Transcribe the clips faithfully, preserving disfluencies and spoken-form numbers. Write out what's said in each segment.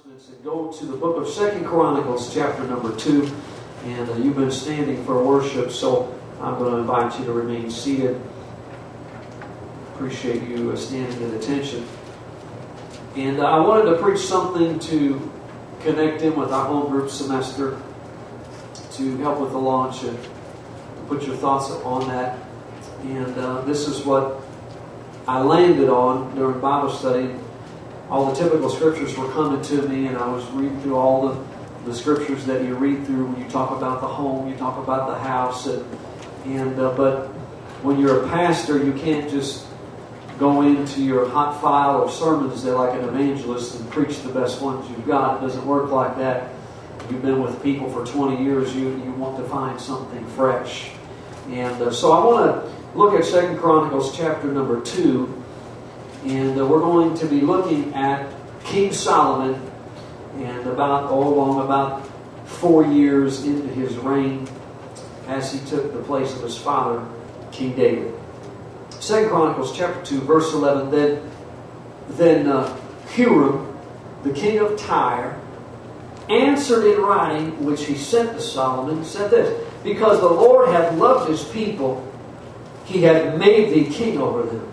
announcements and go to the book of Second Chronicles, chapter number two. And uh, you've been standing for worship, so I'm going to invite you to remain seated. Appreciate you uh, standing at attention. And uh, I wanted to preach something to connect in with our home group semester, to help with the launch and to put your thoughts on that. And uh, this is what I landed on during Bible study. All the typical scriptures were coming to me, and I was reading through all the, the scriptures that you read through when you talk about the home, you talk about the house, and and uh, but when you're a pastor, you can't just go into your hot file of sermons there like an evangelist and preach the best ones you've got. It doesn't work like that. You've been with people for twenty years. You you want to find something fresh, and uh, so I want to look at Second Chronicles chapter number two. And uh, we're going to be looking at King Solomon and about, oh, along about four years into his reign as he took the place of his father, King David. Second Chronicles chapter two, verse eleven. Then, then uh, Huram, the king of Tyre, answered in writing, which he sent to Solomon, said this: Because the Lord hath loved his people, he hath made thee king over them.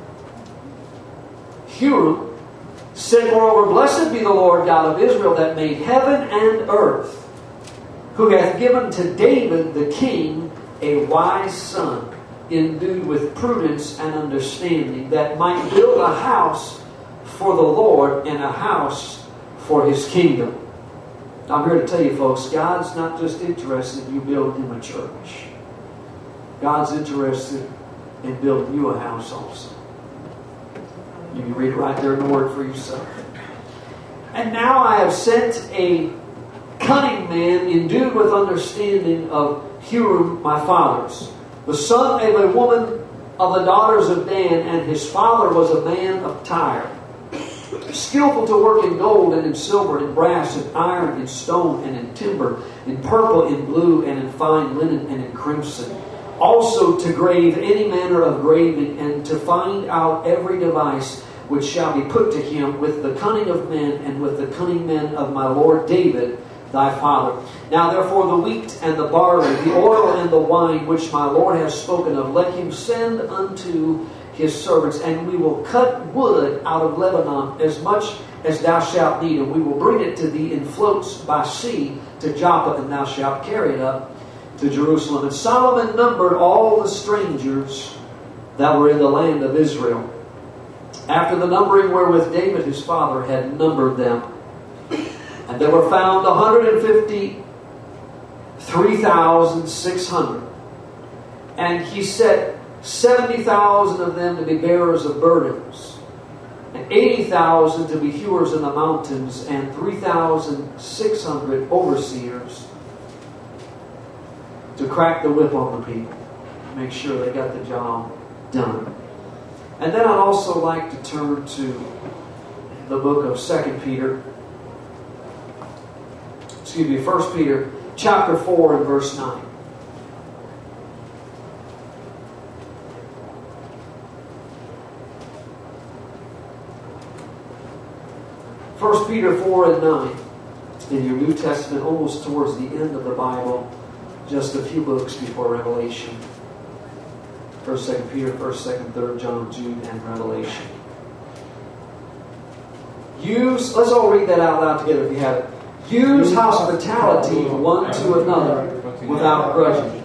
Huram said, Moreover, blessed be the Lord God of Israel, that made heaven and earth, who hath given to David the king a wise son, endued with prudence and understanding, that might build a house for the Lord and a house for his kingdom. I'm here to tell you, folks, God's not just interested in you building him a church. God's interested in building you a house also. You can read it right there in the Word for yourself. And now I have sent a cunning man endued with understanding of Huram my father's, the son of a woman of the daughters of Dan, and his father was a man of Tyre, skillful to work in gold and in silver, in brass, in iron, in stone, and in timber, in purple, in blue, and in fine linen, and in crimson. Also to grave any manner of graving, and to find out every device which shall be put to him with the cunning of men and with the cunning men of my Lord David, thy father. Now therefore the wheat and the barley, the oil and the wine, which my Lord has spoken of, let him send unto his servants, and we will cut wood out of Lebanon as much as thou shalt need, and we will bring it to thee in floats by sea to Joppa, and thou shalt carry it up to Jerusalem. And Solomon numbered all the strangers that were in the land of Israel, after the numbering wherewith David his father had numbered them. And there were found one hundred fifty-three thousand six hundred. And he set seventy thousand of them to be bearers of burdens, and eighty thousand to be hewers in the mountains, and three thousand six hundred overseers to crack the whip on the people, make sure they got the job done. And then I'd also like to turn to the book of Second Peter, excuse me, First Peter, chapter four and verse nine. First Peter four and nine in your New Testament, almost towards the end of the Bible, just a few books before Revelation. First, Second Peter, First, Second, Third John, Jude, and Revelation. Use, let's all read that out loud together if you have it. Use hospitality one to another without grudging.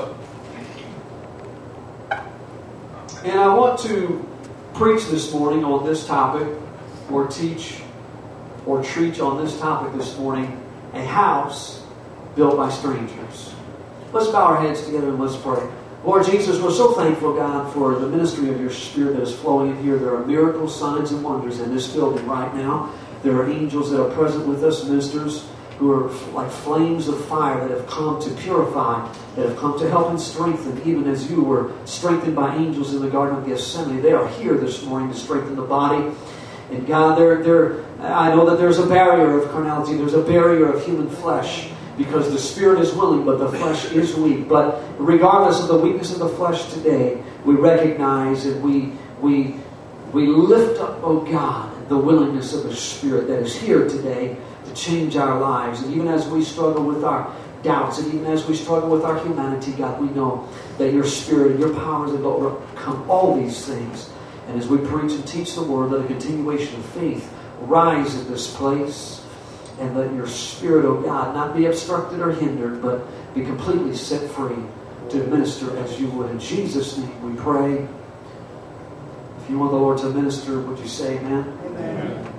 And I want to preach this morning on this topic, or teach, or preach on this topic this morning, a house built by strangers. Let's bow our heads together and let's pray. Lord Jesus, we're so thankful, God, for the ministry of your Spirit that is flowing in here. There are miracles, signs, and wonders in this building right now. There are angels that are present with us, ministers who are like flames of fire that have come to purify, that have come to help and strengthen, even as you were strengthened by angels in the Garden of Gethsemane. They are here this morning to strengthen the body. And God, they're, they're, I know that there's a barrier of carnality. There's a barrier of human flesh, because the spirit is willing, but the flesh is weak. But regardless of the weakness of the flesh today, we recognize and we we we lift up, oh God, the willingness of the Spirit that is here today to change our lives. And even as we struggle with our doubts, and even as we struggle with our humanity, God, we know that your Spirit and your power is able to overcome all these things. And as we preach and teach the Word, let a continuation of faith rise in this place. And let your Spirit, oh God, not be obstructed or hindered, but be completely set free to minister as you would. In Jesus' name we pray. If you want the Lord to minister, would you say amen? Amen.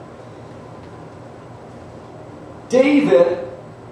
David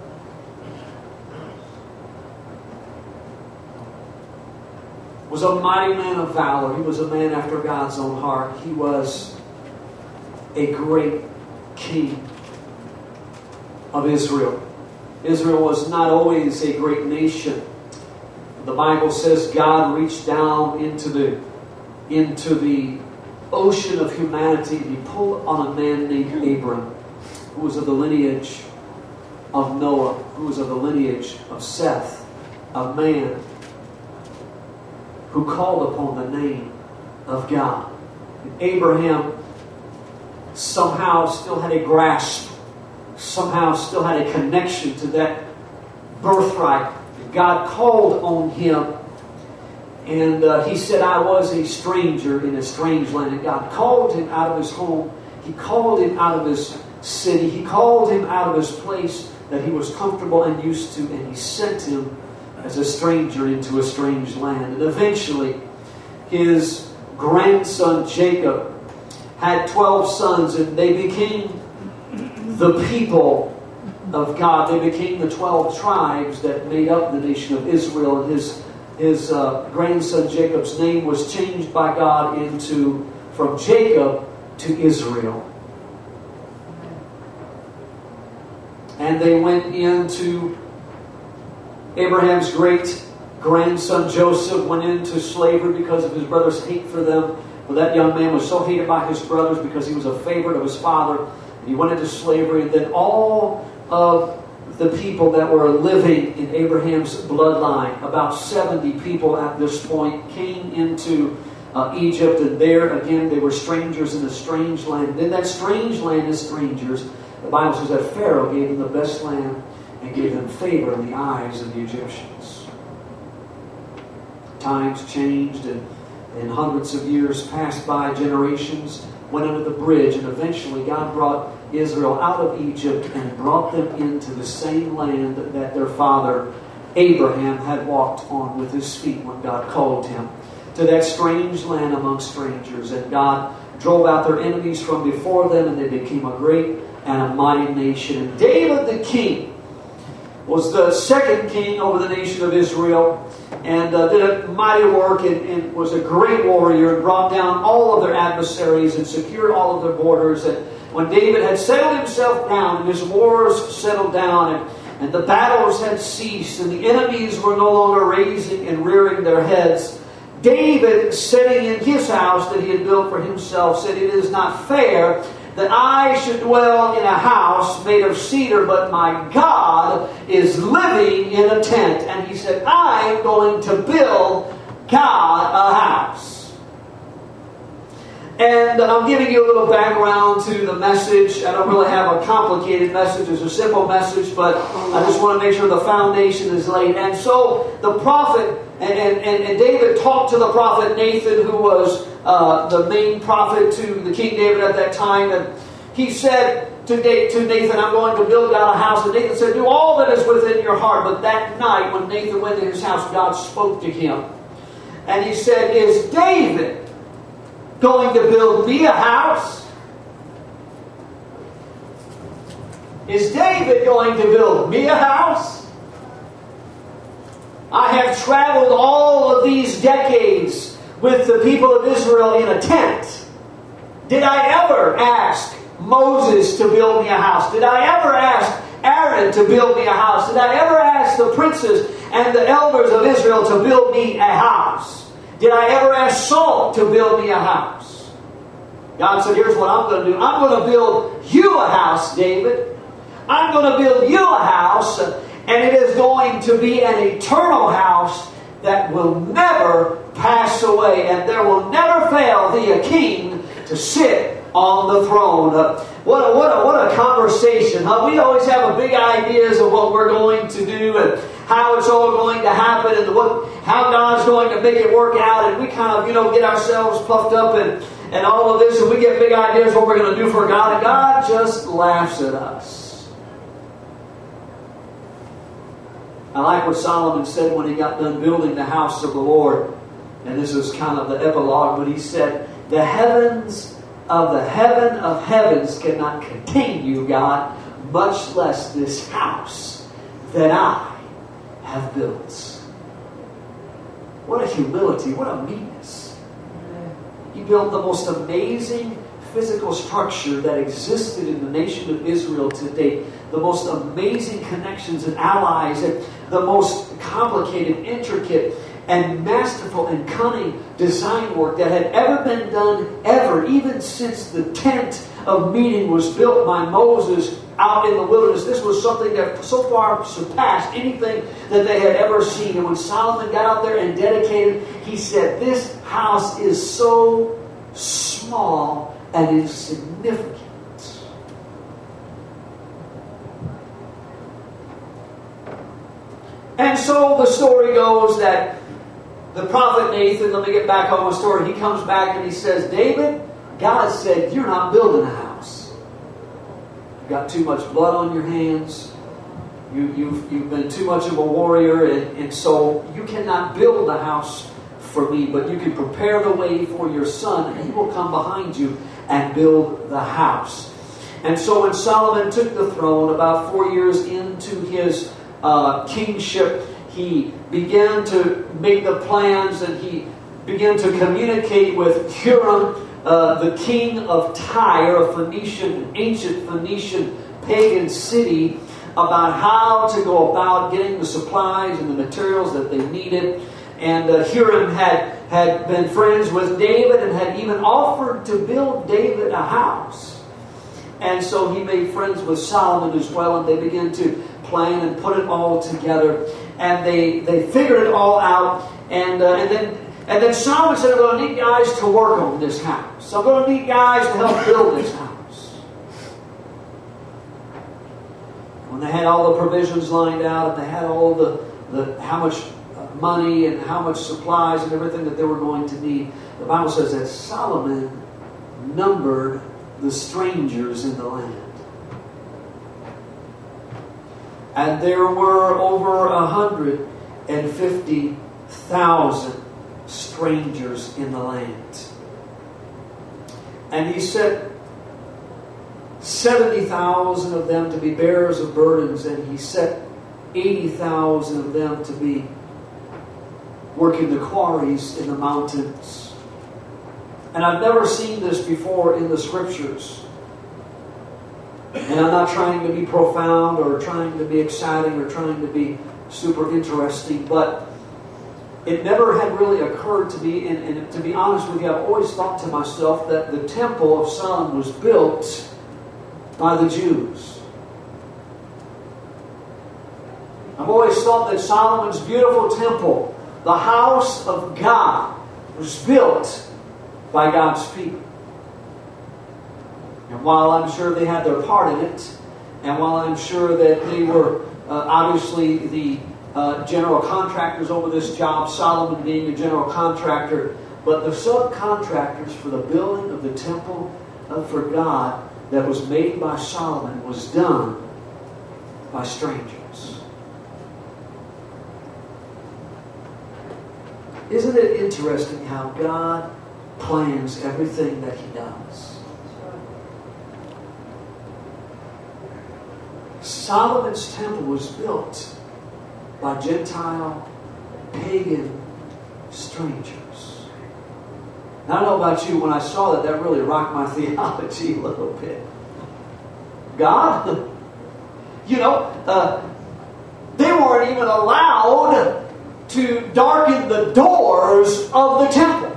was a mighty man of valor. He was a man after God's own heart. He was a great king of Israel. Israel was not always a great nation. The Bible says God reached down into the into the ocean of humanity and He pulled on a man named Abram, who was of the lineage of Noah, who was of the lineage of Seth, a man who called upon the name of God. And Abraham somehow still had a grasp, somehow still had a connection to that birthright. God called on him, and uh, he said, I was a stranger in a strange land. And God called him out of his home. He called him out of his city. He called him out of his place that he was comfortable and used to, and He sent him as a stranger into a strange land. And eventually, his grandson Jacob had twelve sons, and they became the people of God. They became the twelve tribes that made up the nation of Israel. And his his uh, grandson Jacob's name was changed by God into from Jacob to Israel. And they went into Abraham's great grandson Joseph went into slavery because of his brother's hate for them. Well, that young man was so hated by his brothers because he was a favorite of his father. He went into slavery, and then all of the people that were living in Abraham's bloodline, about seventy people at this point, came into uh, Egypt, and there again they were strangers in a strange land. And in that strange land as strangers, the Bible says that Pharaoh gave them the best land and gave them favor in the eyes of the Egyptians. Times changed, and, and hundreds of years passed by, generations went under the bridge, and eventually God brought Israel out of Egypt and brought them into the same land that their father Abraham had walked on with his feet when God called him. To that strange land among strangers. And God drove out their enemies from before them, and they became a great and a mighty nation. And David the king was the second king over the nation of Israel, and uh, did a mighty work, and, and was a great warrior, and brought down all of their adversaries and secured all of their borders. And when David had settled himself down and his wars settled down, and, and the battles had ceased and the enemies were no longer raising and rearing their heads, David, sitting in his house that he had built for himself, said, "It is not fair that I should dwell in a house made of cedar, but my God is living in a tent." And he said, "I'm going to build God a house." And I'm giving you a little background to the message. I don't really have a complicated message. It's a simple message, but I just want to make sure the foundation is laid. And so the prophet, and, and, and David talked to the prophet Nathan, who was uh, the main prophet to the King David at that time. And he said to, to Nathan, "I'm going to build God a house." And Nathan said, "Do all that is within your heart." But that night when Nathan went to his house, God spoke to him. And he said, "Is David going to build me a house? Is David going to build me a house? I have traveled all of these decades with the people of Israel in a tent. Did I ever ask Moses to build me a house? Did I ever ask Aaron to build me a house? Did I ever ask the princes and the elders of Israel to build me a house? Did I ever ask Saul to build me a house?" God said, "Here's what I'm going to do. I'm going to build you a house, David. I'm going to build you a house, and it is going to be an eternal house that will never pass away, and there will never fail thee a king to sit on the throne. Uh, what, a, what, a, what a conversation. Huh? We always have a big ideas of what we're going to do and how it's all going to happen and what, how God's going to make it work out. And we kind of, you know, get ourselves puffed up and, and all of this, and we get big ideas what we're going to do for God, and God just laughs at us. I like what Solomon said when he got done building the house of the Lord. And this is kind of the epilogue, but he said, the heavens of the heaven of heavens cannot contain you, God, much less this house that I have built. What a humility, what a meekness. He built the most amazing physical structure that existed in the nation of Israel to date. The most amazing connections and allies, and the most complicated, intricate, and masterful and cunning design work that had ever been done ever, even since the tent of meeting was built by Moses out in the wilderness. This was something that so far surpassed anything that they had ever seen. And when Solomon got out there and dedicated, he said, this house is so small and insignificant. And so the story goes that the prophet Nathan, let me get back on my story, he comes back and he says, David, God said, you're not building a house. You've got too much blood on your hands. You, you've, you've been too much of a warrior, and, and so you cannot build a house for me, but you can prepare the way for your son, and he will come behind you and build the house. And so when Solomon took the throne, about four years into his uh, kingship, he began to make the plans, and he began to communicate with Hiram, uh, the king of Tyre, a Phoenician, ancient Phoenician pagan city, about how to go about getting the supplies and the materials that they needed. And uh, Hiram had, had been friends with David and had even offered to build David a house. And so he made friends with Solomon as well, and they began to plan and put it all together. And they, they figured it all out. And uh, and then and then Solomon said, I'm going to need guys to work on this house. I'm going to need guys to help build this house. When they had all the provisions lined out, and they had all the, the how much money and how much supplies and everything that they were going to need, the Bible says that Solomon numbered the strangers in the land. And there were over a hundred and fifty thousand strangers in the land. And he set seventy thousand of them to be bearers of burdens, and he set eighty thousand of them to be working the quarries in the mountains. And I've never seen this before in the scriptures. And I'm not trying to be profound or trying to be exciting or trying to be super interesting, but it never had really occurred to me, and, and to be honest with you, I've always thought to myself that the temple of Solomon was built by the Jews. I've always thought that Solomon's beautiful temple, the house of God, was built by God's people. And while I'm sure they had their part in it, and while I'm sure that they were uh, obviously the uh, general contractors over this job, Solomon being a general contractor, but the subcontractors for the building of the temple uh, for God that was made by Solomon was done by strangers. Isn't it interesting how God plans everything that He does? Solomon's temple was built by Gentile, pagan strangers. Now, I don't know about you, when I saw that, that really rocked my theology a little bit. God, you know, uh, they weren't even allowed to darken the doors of the temple.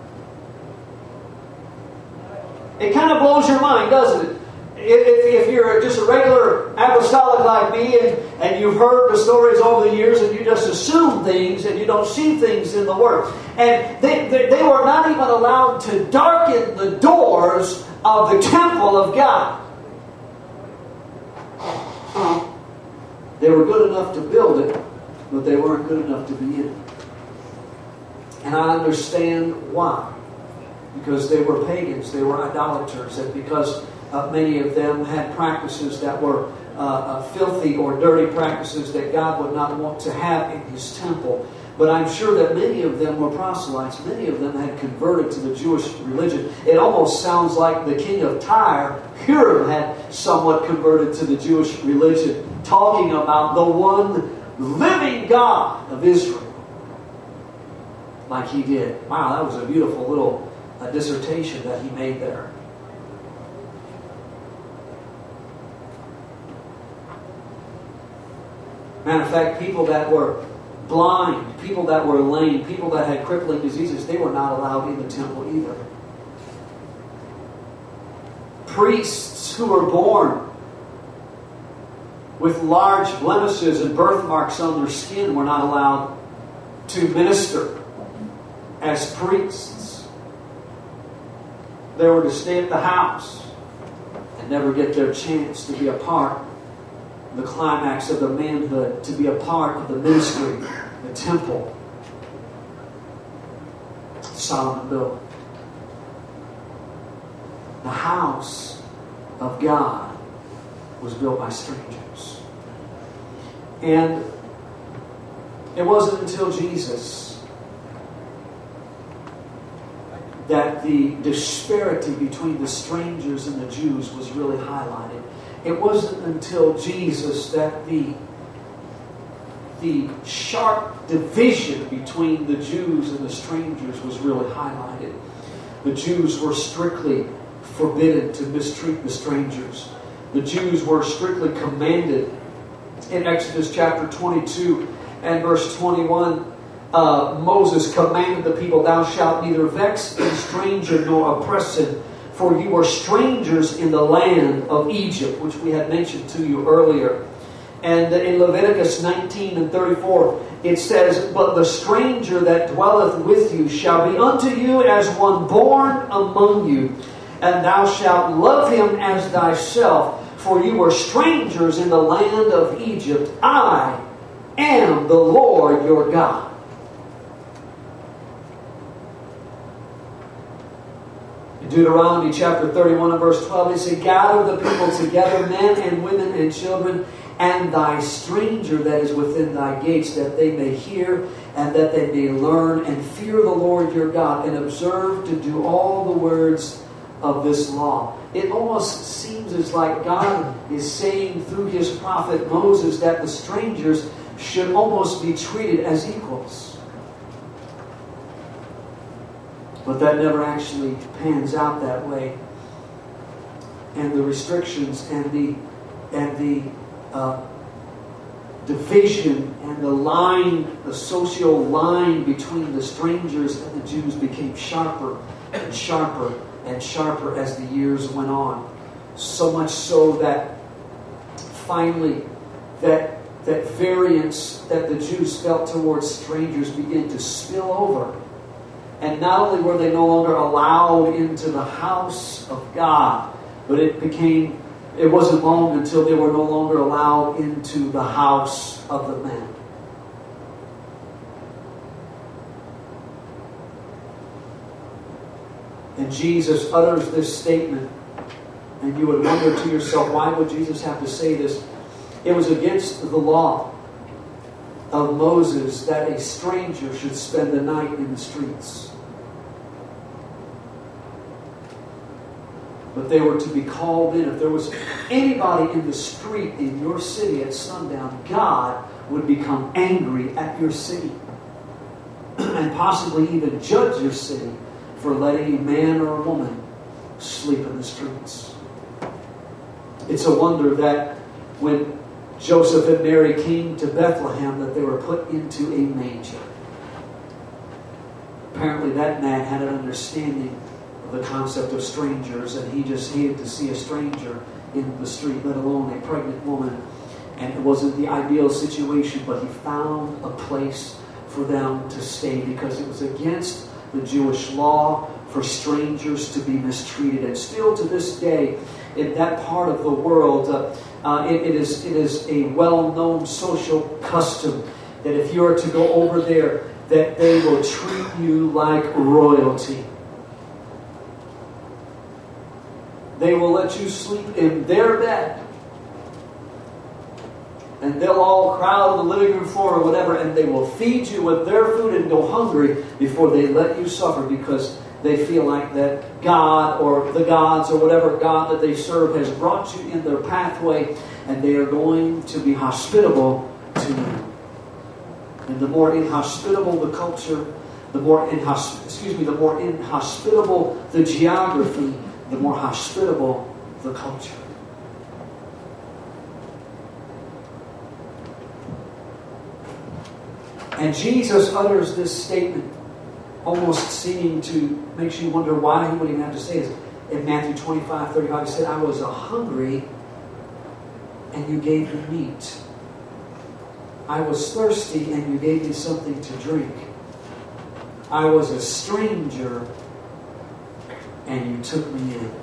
It kind of blows your mind, doesn't it? If, if you're just a regular apostolic like me, and, and you've heard the stories over the years, and you just assume things and you don't see things in the Word. And they, they, they were not even allowed to darken the doors of the temple of God. They were good enough to build it, but they weren't good enough to be in it. And I understand why. Because they were pagans, they were idolaters, and because uh, many of them had practices that were uh, uh, filthy or dirty practices that God would not want to have in His temple. But I'm sure that many of them were proselytes. Many of them had converted to the Jewish religion. It almost sounds like the king of Tyre, Hiram, had somewhat converted to the Jewish religion, talking about the one living God of Israel, like he did. Wow, that was a beautiful little uh, dissertation that he made there. Matter of fact, people that were blind, people that were lame, people that had crippling diseases, they were not allowed in the temple either. Priests who were born with large blemishes and birthmarks on their skin were not allowed to minister as priests. They were to stay at the house and never get their chance to be a part of the climax of the manhood, to be a part of the ministry, the temple Solomon built. The house of God was built by strangers. And it wasn't until Jesus that the disparity between the strangers and the Jews was really highlighted. It wasn't until Jesus that the, the sharp division between the Jews and the strangers was really highlighted. The Jews were strictly forbidden to mistreat the strangers. The Jews were strictly commanded in Exodus chapter twenty-two and verse twenty-one. Uh, Moses commanded the people, "Thou shalt neither vex a stranger nor oppress him, for you are strangers in the land of Egypt," which we had mentioned to you earlier. And in Leviticus nineteen and thirty-four, it says, "But the stranger that dwelleth with you shall be unto you as one born among you, and thou shalt love him as thyself, for you were strangers in the land of Egypt. I am the Lord your God." In Deuteronomy chapter thirty-one and verse twelve, it says, "Gather the people together, men and women and children, and thy stranger that is within thy gates, that they may hear and that they may learn and fear the Lord your God, and observe to do all the words of this law." It almost seems as like God is saying through His prophet Moses that the strangers should almost be treated as equals. But that never actually pans out that way. And the restrictions and the and the uh, division and the line, the social line between the strangers and the Jews became sharper and sharper and sharper as the years went on. So much so that finally that that variance that the Jews felt towards strangers began to spill over. And not only were they no longer allowed into the house of God, but it became, it wasn't long until they were no longer allowed into the house of the men. And Jesus utters this statement, and you would wonder to yourself, why would Jesus have to say this? It was against the law of Moses that a stranger should spend the night in the streets. But they were to be called in. If there was anybody in the street in your city at sundown, God would become angry at your city and possibly even judge your city for letting a man or a woman sleep in the streets. It's a wonder that when Joseph and Mary came to Bethlehem, that they were put into a manger. Apparently that man had an understanding of the concept of strangers, and he just hated to see a stranger in the street, let alone a pregnant woman. And it wasn't the ideal situation, but he found a place for them to stay because it was against the Jewish law for strangers to be mistreated. And still to this day, in that part of the world, uh, uh, it, it is it is a well-known social custom that if you are to go over there, that they will treat you like royalty. They will let you sleep in their bed. And they'll all crowd on the living room floor or whatever, and they will feed you with their food and go hungry before they let you suffer, because they feel like that God or the gods or whatever God that they serve has brought you in their pathway, and they are going to be hospitable to you. And the more inhospitable the culture, the more inhosp- excuse me, the more inhospitable the geography, the more hospitable the culture. And Jesus utters this statement, almost seeming to makes you wonder why he would even have to say this. In Matthew twenty-five, thirty-five, he said, I was a hungry, and you gave me meat. I was thirsty, and you gave me something to drink. I was a stranger, and you took me in.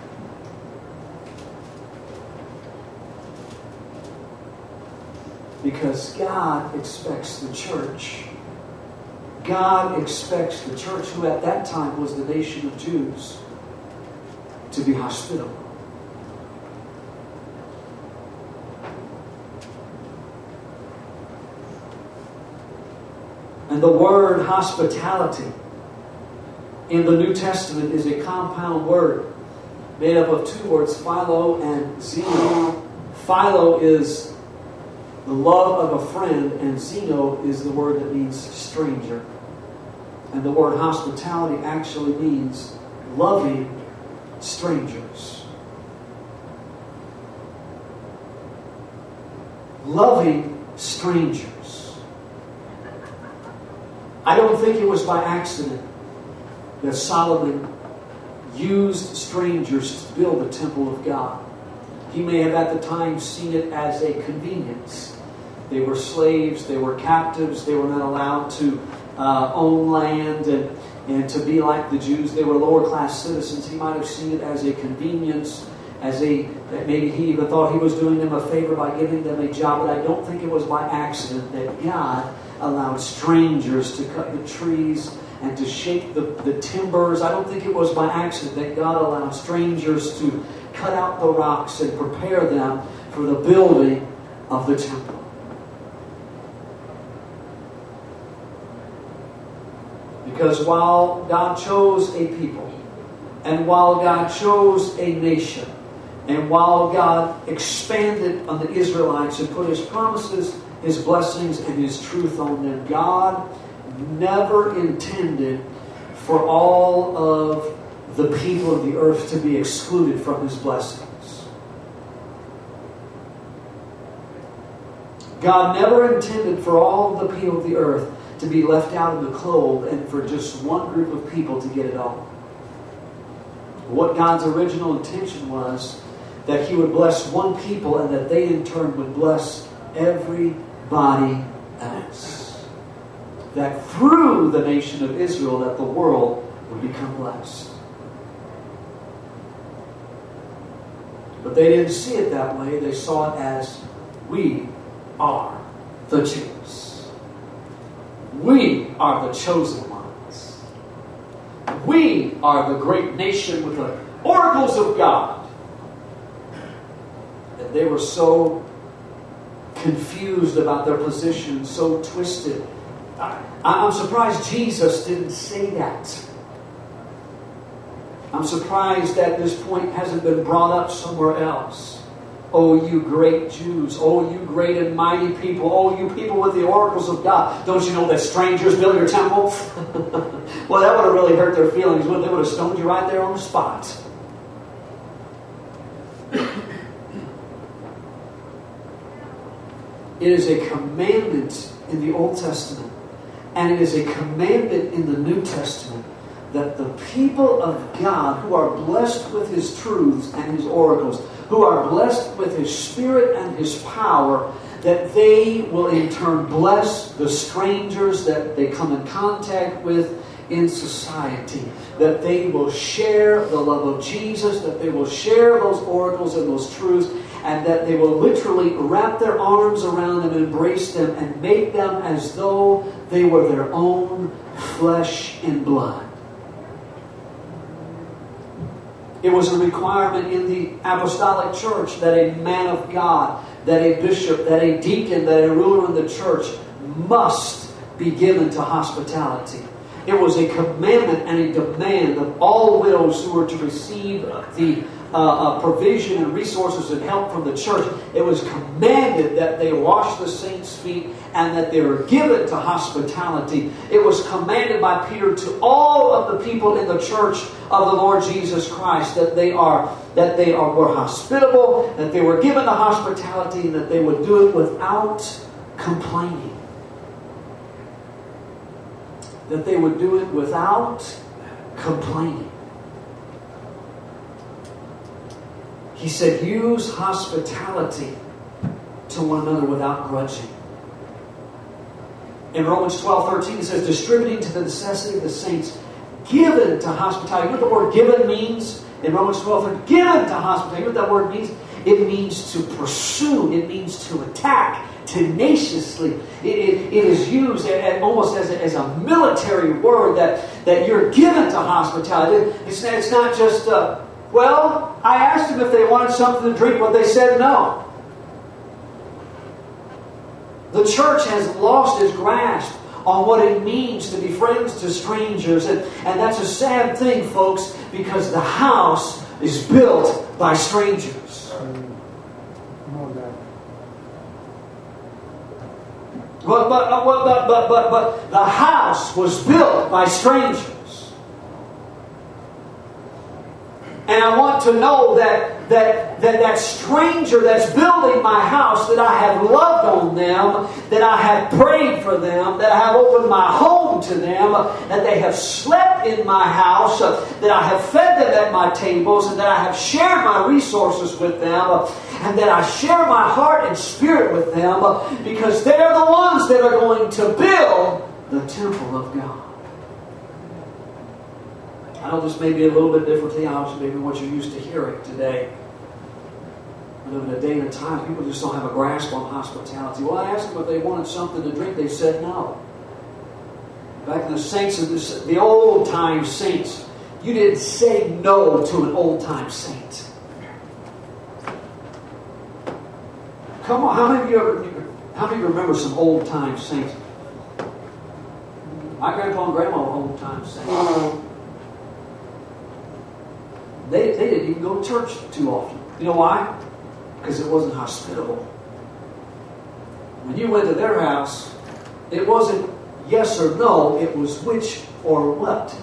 Because God expects the church. God expects the church, who at that time was the nation of Jews, to be hospitable. And the word hospitality in the New Testament is a compound word made up of two words, philo and xeno. Philo is the love of a friend, and xeno is the word that means stranger. And the word hospitality actually means loving strangers. Loving strangers. I don't think it was by accident that Solomon used strangers to build the temple of God. He may have at the time seen it as a convenience. They were slaves, they were captives, they were not allowed to uh, own land and, and to be like the Jews. They were lower class citizens. He might have seen it as a convenience, as a that maybe he even thought he was doing them a favor by giving them a job. But I don't think it was by accident that God allowed strangers to cut the trees and to shake the, the timbers. I don't think it was by accident that God allowed strangers to cut out the rocks and prepare them for the building of the temple. Because while God chose a people, and while God chose a nation, and while God expanded on the Israelites and put His promises, His blessings, and His truth on them, God never intended for all of the people of the earth to be excluded from His blessings. God never intended for all of the people of the earth to be left out in the cold and for just one group of people to get it all. What God's original intention was that He would bless one people and that they in turn would bless everybody else. That through the nation of Israel that the world would become blessed. But they didn't see it that way. They saw it as, we are the Jews. We are the chosen ones. We are the great nation with the oracles of God. And they were so confused about their position, so twisted. I, I'm surprised Jesus didn't say that. I'm surprised that this point hasn't been brought up somewhere else. Oh, you great Jews. Oh, you great and mighty people. Oh, you people with the oracles of God. Don't you know that strangers build your temple? Well, that would have really hurt their feelings. They would have stoned you right there on the spot. It is a commandment in the Old Testament, and it is a commandment in the New Testament, that the people of God who are blessed with His truths and His oracles, who are blessed with His Spirit and His power, that they will in turn bless the strangers that they come in contact with in society, that they will share the love of Jesus, that they will share those oracles and those truths, and that they will literally wrap their arms around them, embrace them, and make them as though they were their own flesh and blood. It was a requirement in the apostolic church that a man of God, that a bishop, that a deacon, that a ruler in the church must be given to hospitality. It was a commandment and a demand of all widows who were to receive the uh, uh, provision and resources and help from the church. It was commanded that they wash the saints' feet and that they were given to hospitality. It was commanded by Peter to all of the people in the church of the Lord Jesus Christ that they are that they are were hospitable, that they were given to hospitality, and that they would do it without complaining. That they would do it without complaining. He said, use hospitality to one another without grudging. In Romans twelve thirteen it says, distributing to the necessity of the saints, given to hospitality. You know what the word given means? In Romans twelve thirteen, given to hospitality. You know what that word means? It means to pursue. It means to attack tenaciously. It, it, it is used almost as a, as a military word that, that you're given to hospitality. It's, it's not just, uh, well, I asked them if they wanted something to drink, but they said no. The church has lost its grasp on what it means to be friends to strangers. And, and that's a sad thing, folks, because the house is built by strangers. But, but, but, but, but, but the house was built by strangers. And I want to know that that, that that stranger that's building my house, that I have loved on them, that I have prayed for them, that I have opened my home to them, that they have slept in my house, that I have fed them at my tables, and that I have shared my resources with them, and that I share my heart and spirit with them, because they're the ones that are going to build the temple of God. I know this may be a little bit different theology, maybe what you're used to hearing today. We live in a day and a time people just don't have a grasp on hospitality. Well, I asked them if they wanted something to drink. They said no. Back in the saints of the, the old-time saints, you didn't say no to an old-time saint. Come on, how many of you ever, how many of you remember some old-time saints? My grandpa and grandma were old-time saints. They, they didn't even go to church too often. You know why? Because it wasn't hospitable. When you went to their house, it wasn't yes or no, it was which or what.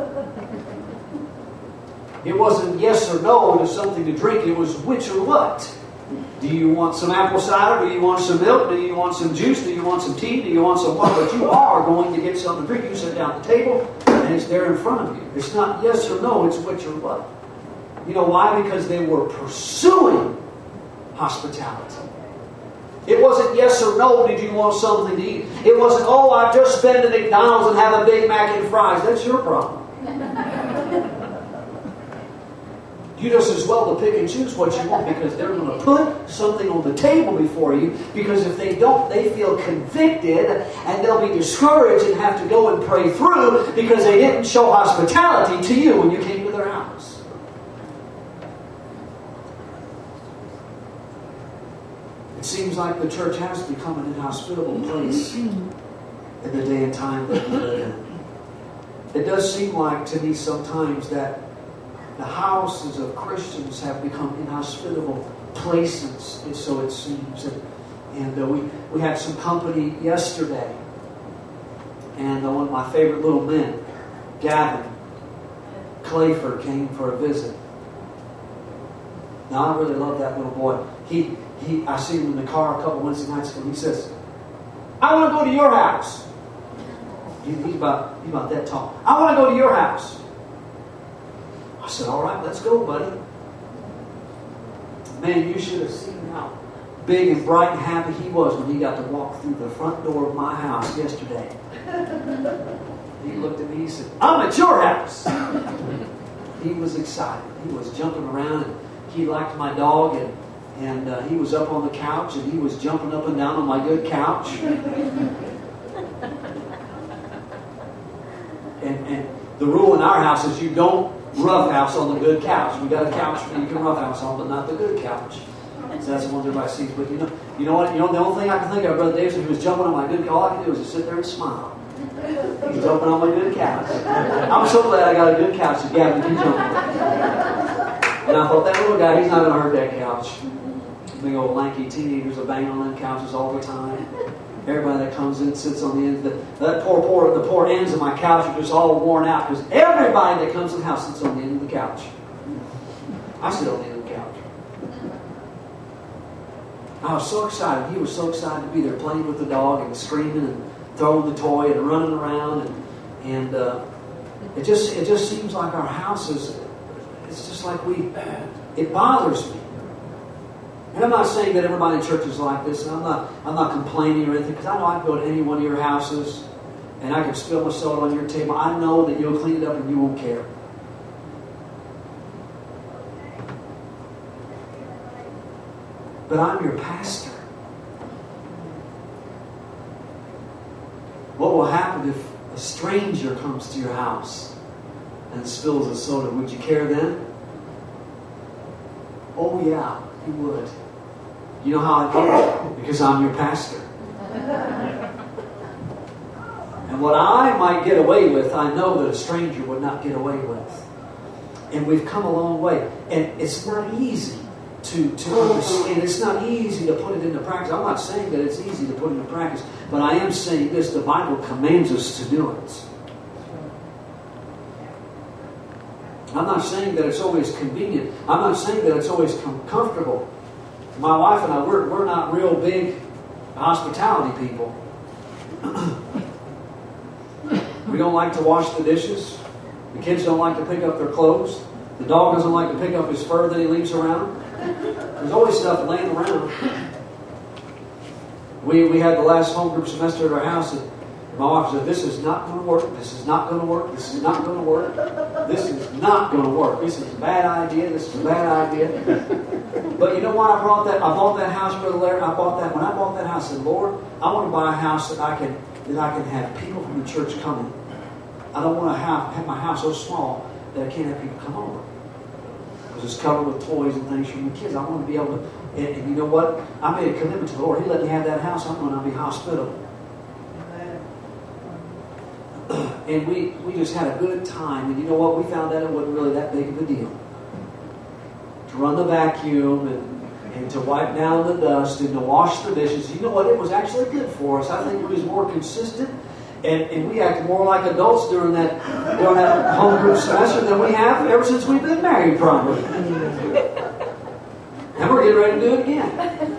It wasn't yes or no to something to drink, it was which or what. Do you want some apple cider? Do you want some milk? Do you want some juice? Do you want some tea? Do you want some what? But you are going to get something to drink. You sit down at the table and it's there in front of you. It's not yes or no, it's which or what. You know why? Because they were pursuing hospitality. It wasn't yes or no, did you want something to eat? It wasn't, oh, I've just been to McDonald's and have a Big Mac and fries. That's your problem. You just as well to pick and choose what you want, because they're going to put something on the table before you, because if they don't, they feel convicted and they'll be discouraged and have to go and pray through because they didn't show hospitality to you when you came to their house. It seems like the church has become an inhospitable place in the day and time that we live in. It does seem like to me sometimes that the houses of Christians have become inhospitable places, and so it seems. And, and uh, we, we had some company yesterday, and uh, one of my favorite little men, Gavin Clayford, came for a visit. Now, I really love that little boy. He, he, I see him in the car a couple Wednesday nights ago, and he says, I want to go to your house. He, he's, about, he's about that tall. I want to go to your house. I said, all right, let's go, buddy. Man, you should have seen how big and bright and happy he was when he got to walk through the front door of my house yesterday. He looked at me, he said, I'm at your house. He was excited. He was jumping around, and he liked my dog, and, and uh, he was up on the couch, and he was jumping up and down on my good couch. and, and the rule in our house is you don't roughhouse on the good couch. We got a couch that you can roughhouse on, but not the good couch. So that's the one everybody sees. But you know, you know what? You know the only thing I can think of, Brother Davis, when he was jumping on my good couch, all I could do was just sit there and smile. He's jumping on my good couch. I'm so glad I got a good couch to Gavin can jump on. And I thought, that little guy, he's not going to hurt that couch. Big old lanky teenagers are banging on them couches all the time. Everybody that comes in sits on the end. The, that poor, poor, the poor ends of my couch are just all worn out because everybody that comes to the house sits on the end of the couch. I sit on the end of the couch. I was so excited. He was so excited to be there playing with the dog and screaming and throwing the toy and running around. And, and uh, it just it just seems like our house is, it's just like we, it bothers me. And I'm not saying that everybody in church is like this, and I'm not I'm not complaining or anything, because I know I can go to any one of your houses and I can spill my soda on your table. I know that you'll clean it up and you won't care. But I'm your pastor. What will happen if a stranger comes to your house and spills a soda? Would you care then? Oh yeah, you would. You know how I know? Because I'm your pastor. And what I might get away with, I know that a stranger would not get away with. And we've come a long way. And it's not easy to, to understand. It's not easy to put it into practice. I'm not saying that it's easy to put into practice, but I am saying this: the Bible commands us to do it. I'm not saying that it's always convenient. I'm not saying that it's always com- comfortable. My wife and I, we're, we're not real big hospitality people. We don't like to wash the dishes. The kids don't like to pick up their clothes. The dog doesn't like to pick up his fur that he leaves around. There's always stuff laying around. We we had the last home group semester at our house, and my wife said, this is not going to work. This is not going to work. This is not going to work. This is not going to work. This is a bad idea. This is a bad idea. But you know why I brought that? I bought that house, Brother Larry. I bought that. When I bought that house, I said, Lord, I want to buy a house that I can that I can have people from the church coming. I don't want to have, have my house so small that I can't have people come over. Because it's covered with toys and things from the kids. I want to be able to, and, and you know what? I made a commitment to the Lord. He let me have that house. I'm going to be hospitable. And we, we just had a good time. And you know what? We found out it wasn't really that big of a deal. To run the vacuum and, and to wipe down the dust and to wash the dishes. You know what? It was actually good for us. I think it was more consistent. And, and we acted more like adults during that during that home group semester than we have ever since we've been married, probably. And we're getting ready to do it again.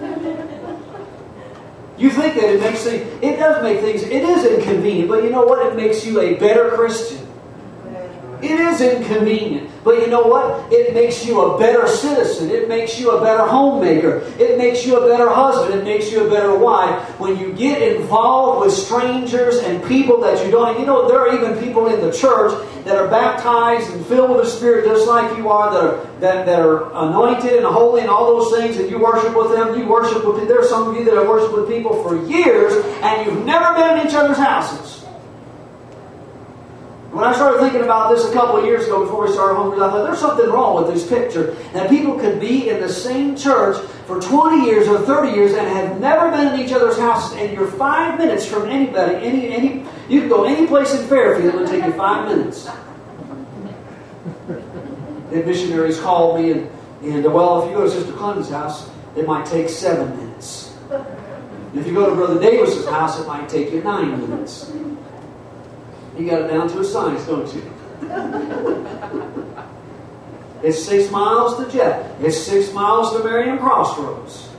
You think that it makes things, it does make things, it is inconvenient, but you know what? It makes you a better Christian. It is inconvenient, but you know what? It makes you a better citizen. It makes you a better homemaker. It makes you a better husband. It makes you a better wife. When you get involved with strangers and people that you don't, you know, there are even people in the church that are baptized and filled with the Spirit just like you are, that are, that, that are anointed and holy and all those things, and you worship with them. You worship with, there are some of you that have worshiped with people for years, and you've never been in each other's houses. When I started thinking about this a couple of years ago before we started home group, I thought there's something wrong with this picture. That people could be in the same church for twenty years or thirty years and have never been in each other's houses, and you're five minutes from anybody. Any, any, you can go any place in Fairfield, it will take you five minutes. The missionaries called me, and, and well, if you go to Sister Clemens' house, it might take seven minutes. And if you go to Brother Davis's house, it might take you nine minutes. You got it down to a science, don't you? It's six miles to Jeff. It's six miles to Marion Crossroads.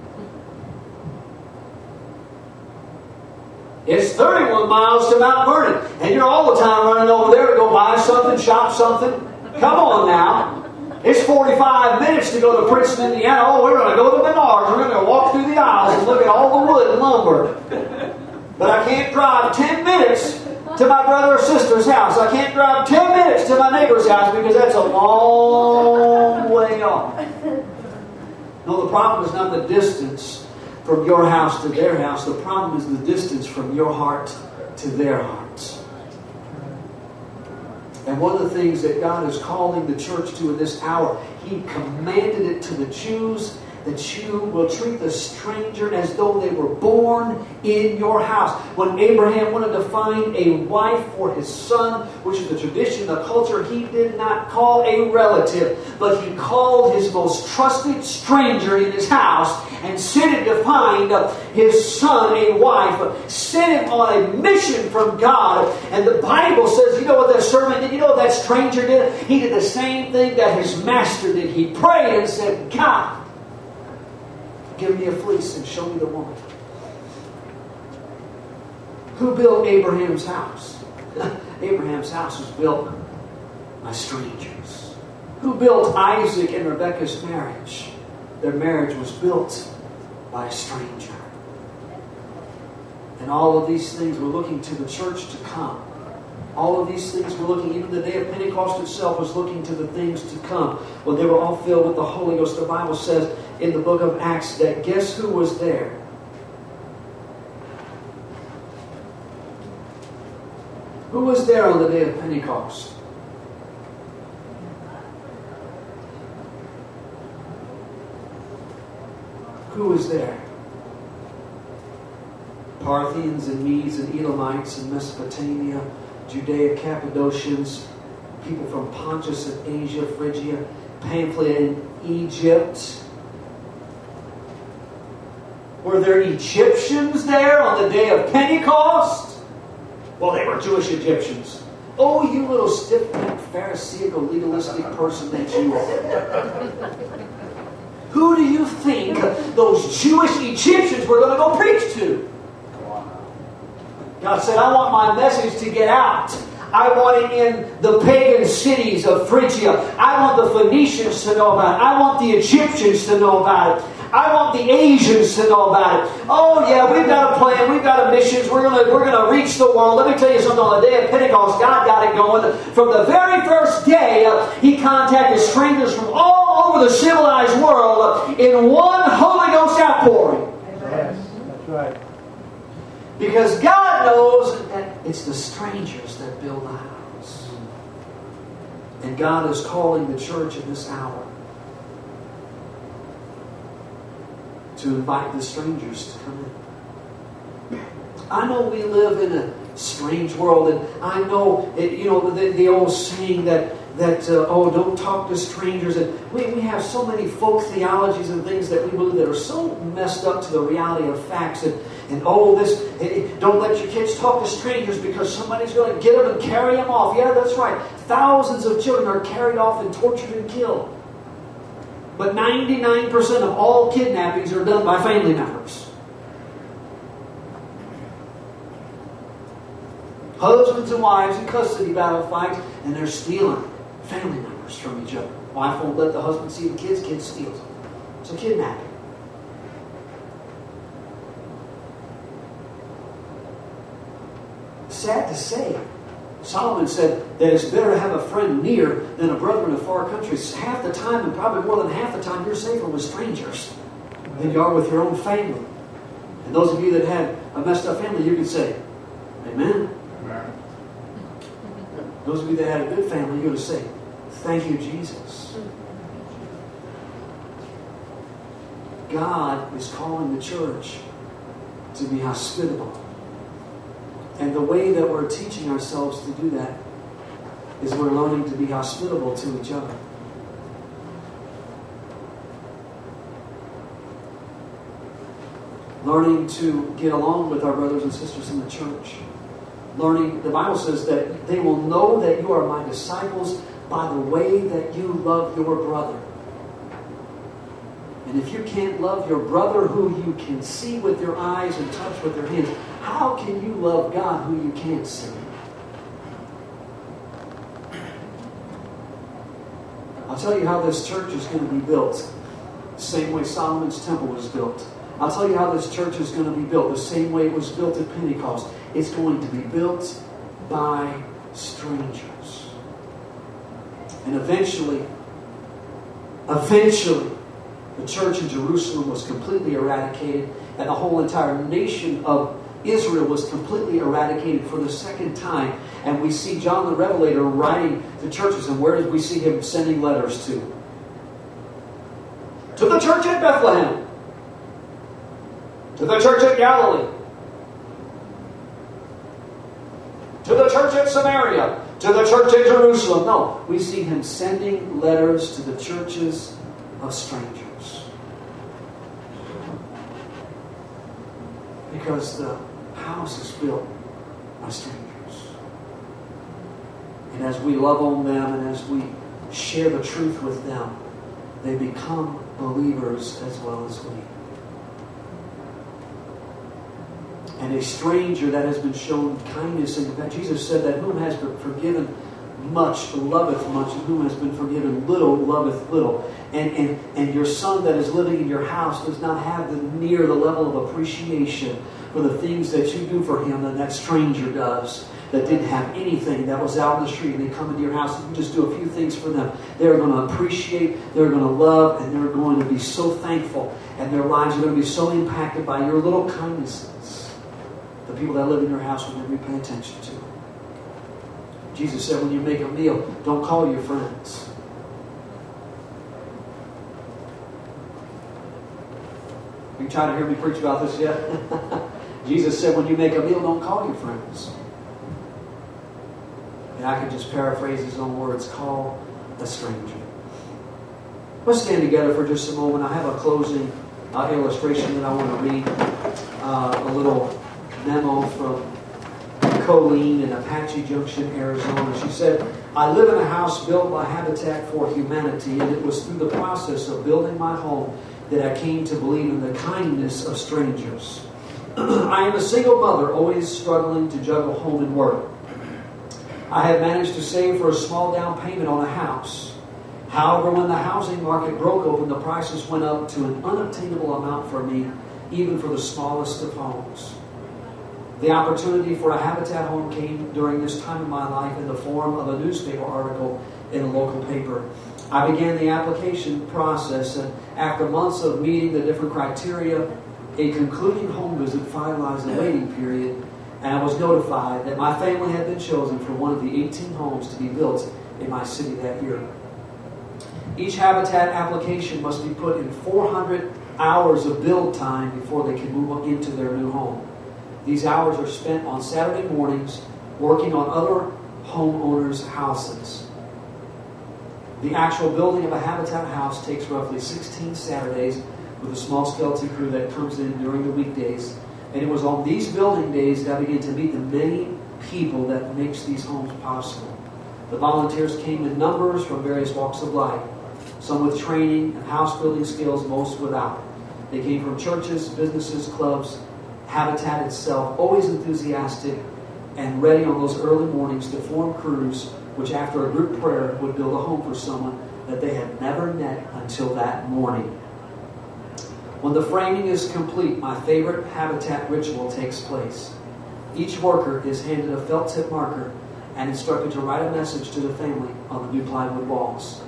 It's thirty-one miles to Mount Vernon. And you're all the time running over there to go buy something, shop something. Come on now. It's forty-five minutes to go to Princeton, Indiana. Oh, we're going to go to Menards. We're going to walk through the aisles and look at all the wood and lumber. But I can't drive ten minutes to to my brother or sister's house. I can't drive ten minutes to my neighbor's house because that's a long way off. No, the problem is not the distance from your house to their house. The problem is the distance from your heart to their hearts. And one of the things that God is calling the church to in this hour, He commanded it to the Jews, that you will treat the stranger as though they were born in your house. When Abraham wanted to find a wife for his son, which is the tradition, the culture, he did not call a relative, but he called his most trusted stranger in his house and sent him to find his son a wife. Sent him on a mission from God. And the Bible says, you know what that servant did? You know what that stranger did? He did the same thing that his master did. He prayed and said, God, give me a fleece and show me the woman. Who built Abraham's house? Abraham's house was built by strangers. Who built Isaac and Rebekah's marriage? Their marriage was built by a stranger. And all of these things were looking to the church to come. All of these things were looking, even the day of Pentecost itself was looking to the things to come. When they were all filled with the Holy Ghost, the Bible says in the book of Acts that guess who was there? Who was there on the day of Pentecost? Who was there? Parthians and Medes and Elamites and Mesopotamia, Judea, Cappadocians, people from Pontus and Asia, Phrygia, Pamphylia and Egypt. Were there Egyptians there on the day of Pentecost? Well, they were Jewish Egyptians. Oh, you little stiff-necked, Pharisaical, legalistic person that you are. Who do you think those Jewish Egyptians were going to go preach to? God said, I want my message to get out. I want it in the pagan cities of Phrygia. I want the Phoenicians to know about it. I want the Egyptians to know about it. I want the Asians to know about it. Oh yeah, we've got a plan. We've got a mission. We're going to, we're going to reach the world. Let me tell you something. On the day of Pentecost, God got it going. From the very first day, uh, He contacted strangers from all over the civilized world uh, in one Holy Ghost outpouring. Yes, that's right. Because God knows that it's the strangers that build the house. And God is calling the church in this hour to invite the strangers to come in. I know we live in a strange world, and I know, it, you know, the, the old saying that that uh, oh, don't talk to strangers, and we, we have so many folk theologies and things that we believe that are so messed up to the reality of facts, and and oh, this don't let your kids talk to strangers because somebody's going to get them and carry them off. Yeah, that's right. Thousands of children are carried off and tortured and killed. But ninety-nine percent of all kidnappings are done by family members. Husbands and wives in custody battle fights, and they're stealing family members from each other. Wife won't let the husband see the kids, kids steal them. It's a kidnapping. Sad to say, Solomon said that it's better to have a friend near than a brother in a far country. Half the time, and probably more than half the time, you're safer with strangers than you are with your own family. And those of you that had a messed up family, you can say, Amen. Amen. Those of you that had a good family, you're going to say, thank you, Jesus. God is calling the church to be hospitable. And the way that we're teaching ourselves to do that is we're learning to be hospitable to each other. Learning to get along with our brothers and sisters in the church. Learning, the Bible says that they will know that you are my disciples by the way that you love your brother. And if you can't love your brother who you can see with your eyes and touch with your hands, how can you love God who you can't see? I'll tell you how this church is going to be built. The same way Solomon's temple was built. I'll tell you how this church is going to be built. The same way it was built at Pentecost. It's going to be built by strangers. And eventually, eventually, the church in Jerusalem was completely eradicated, and the whole entire nation of Israel was completely eradicated for the second time. And we see John the Revelator writing to churches, and where did we see him sending letters to? To the church at Bethlehem. To the church at Galilee. To the church at Samaria. To the church at Jerusalem. No, we see him sending letters to the churches of strangers. Because the house is built by strangers. And as we love on them and as we share the truth with them, they become believers as well as we. And a stranger that has been shown kindness and compassion. Jesus said that whom has been forgiven much loveth much, and whom has been forgiven little loveth little. And, and, and your son that is living in your house does not have the near the level of appreciation for the things that you do for him that that stranger does, that didn't have anything, that was out in the street, and they come into your house and you just do a few things for them. They're going to appreciate, they're going to love, and they're going to be so thankful, and their lives are going to be so impacted by your little kindnesses. The people that live in your house will never pay attention to. Jesus said, when you make a meal, don't call your friends. You trying to hear me preach about this yet? Jesus said, when you make a meal, don't call your friends. And I can just paraphrase his own words, call a stranger. Let's stand together for just a moment. I have a closing uh, illustration that I want to read. Uh, a little memo from Colleen in Apache Junction, Arizona. She said, I live in a house built by Habitat for Humanity, and it was through the process of building my home that I came to believe in the kindness of strangers. I am a single mother, always struggling to juggle home and work. I have managed to save for a small down payment on a house. However, when the housing market broke open, the prices went up to an unobtainable amount for me, even for the smallest of homes. The opportunity for a Habitat home came during this time of my life in the form of a newspaper article in a local paper. I began the application process, and after months of meeting the different criteria, a concluding home visit finalized the waiting period, and I was notified that my family had been chosen for one of the eighteen homes to be built in my city that year. Each Habitat application must be put in four hundred hours of build time before they can move into their new home. These hours are spent on Saturday mornings working on other homeowners' houses. The actual building of a Habitat house takes roughly sixteen Saturdays with a small skeleton crew that comes in during the weekdays. And it was on these building days that I began to meet the many people that makes these homes possible. The volunteers came in numbers from various walks of life, some with training and house building skills, most without. They came from churches, businesses, clubs, Habitat itself, always enthusiastic and ready on those early mornings to form crews which after a group prayer would build a home for someone that they had never met until that morning. When the framing is complete, my favorite Habitat ritual takes place. Each worker is handed a felt tip marker and instructed to write a message to the family on the new plywood walls.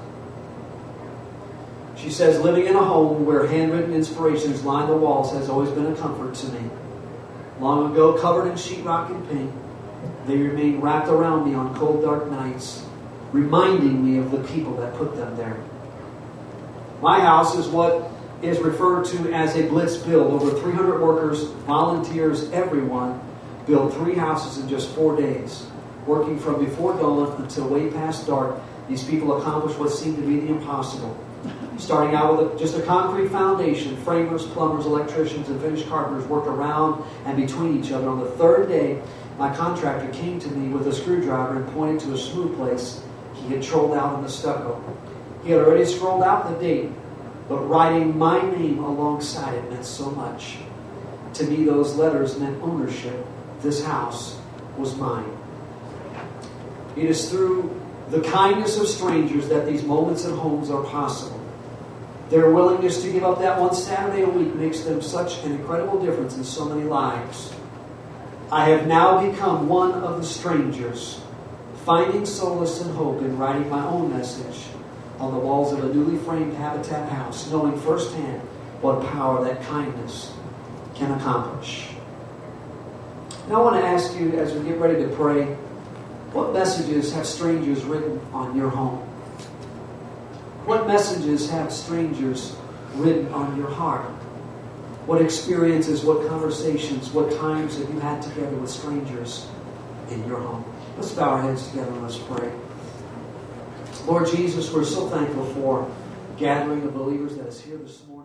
She says, living in a home where handwritten inspirations line the walls has always been a comfort to me. Long ago, covered in sheetrock and paint, they remain wrapped around me on cold, dark nights, reminding me of the people that put them there. My house is what is referred to as a blitz build. Over three hundred workers, volunteers, everyone, built three houses in just four days. Working from before dawn until way past dark, these people accomplished what seemed to be the impossible. Starting out with a, just a concrete foundation, framers, plumbers, electricians, and finished carpenters worked around and between each other. On the third day, my contractor came to me with a screwdriver and pointed to a smooth place he had trolled out in the stucco. He had already scrolled out the date, but writing my name alongside it meant so much. To me, those letters meant ownership. This house was mine. It is through the kindness of strangers that these moments at homes are possible. Their willingness to give up that one Saturday a week makes them such an incredible difference in so many lives. I have now become one of the strangers, finding solace and hope in writing my own message on the walls of a newly framed Habitat house, knowing firsthand what power that kindness can accomplish. Now I want to ask you, as we get ready to pray, what messages have strangers written on your home? What messages have strangers written on your heart? What experiences, what conversations, what times have you had together with strangers in your home? Let's bow our heads together and let's pray. Lord Jesus, we're so thankful for gathering of believers that is here this morning.